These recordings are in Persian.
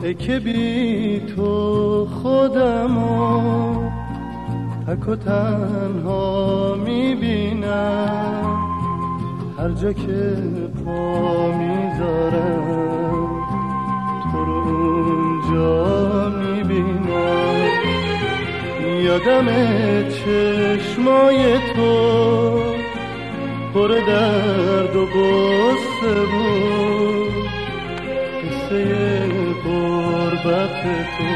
که بی تو خودمو تک و تنها میبینم، هر جا که پا میذارم تو رو اونجا میبینم. یادم چشمای تو پر درد و غصه بود، قصه غربت تو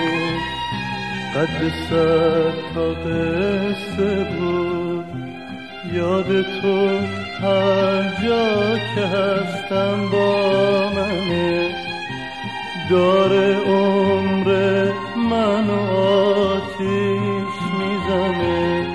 قد 100 تا قصه بود. یاد تو هر جا که هستم با منه، داره عمر منو آتیش میزنه.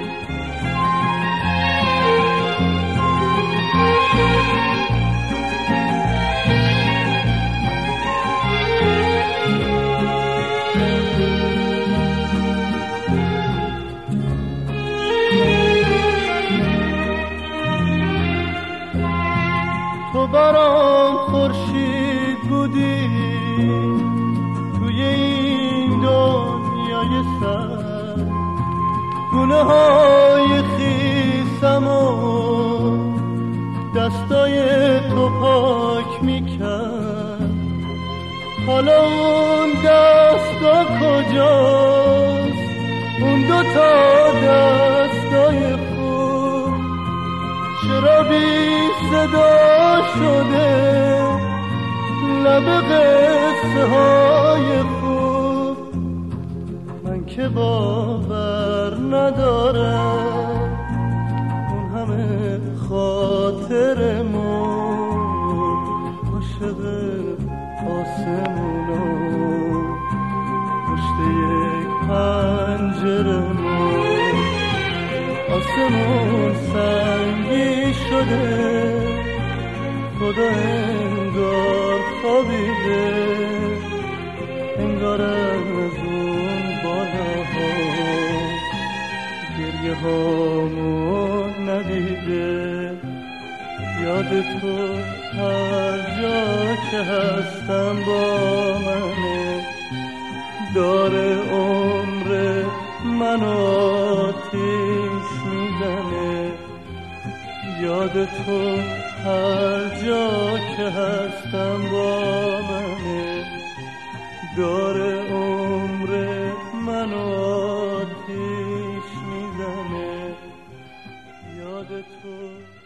تو برام خورشید بودی توی این دنیای سر، گونه های خیسم و دستای تو پاک میکرد. حالا اون دستا کجاست، اون 2 تا دستای خوب چرا بی صدا شده لب قصه های خوب؟ من که باور ندارم اون همه خاطرمون عاشق آسمونا پشت یک پنجرمون. آسمون سنگی شده، خدا انگار خوابیده، انگار از اون بالاها گریه هامون ندیده. یاد تو هر جا که هستم با منه، داره عمر منو آتیش میزنه. یاد تو هر جا که هستم با منه، داره عمر منو آتیش میزنه. یاد تو